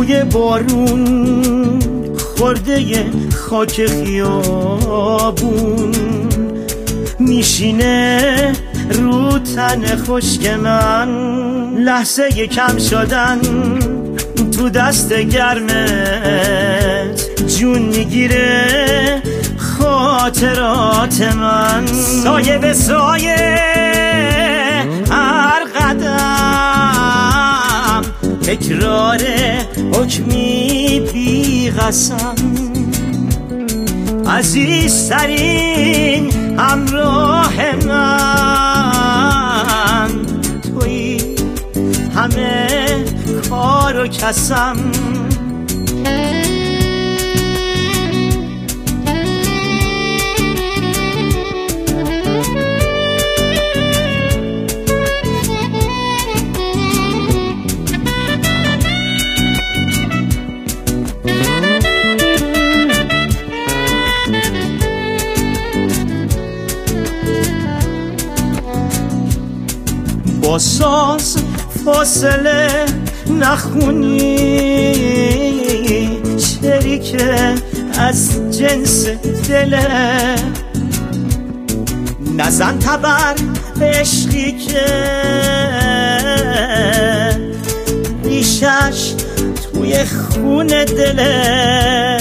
بوی بارون خورده خاک خیابون میشینه رو تن خشک من، لحظه کم شدن تو دست گرمت جون میگیره خاطرات من. سایه به سایه هر قدم تکرار حکمی بی قسم، عزیزترین همراه من تویی، همه کار و کسم. با ساز فاصله نخونی، شعری که از جنس دله، نزن تبر عشقی که ریشش توی خون دله.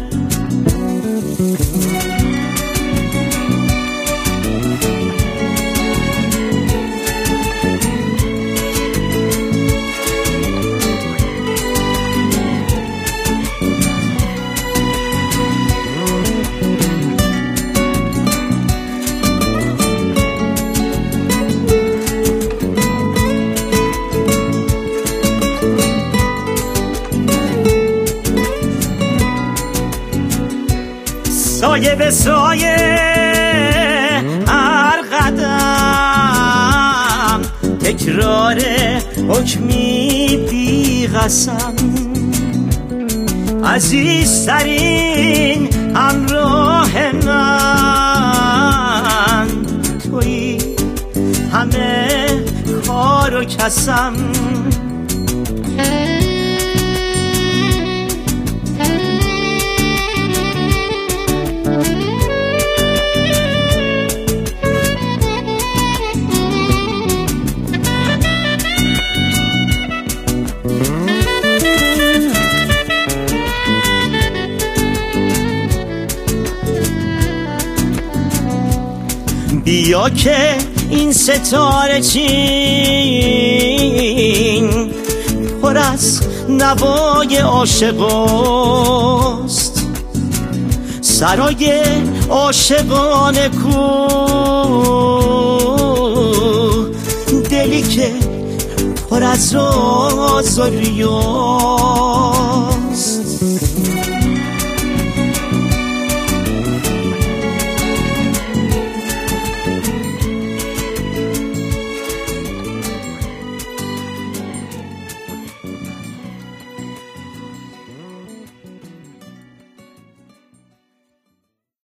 سایه به سایه هر قدم تکرار حکمی بی قسم، عزیزترین همراه من تویی، همه کار و کسم. بیا که این ستاره چین پر از نوای عاشقاست، سرای عاشقانه کو، دلی که پر از راز و ریاست.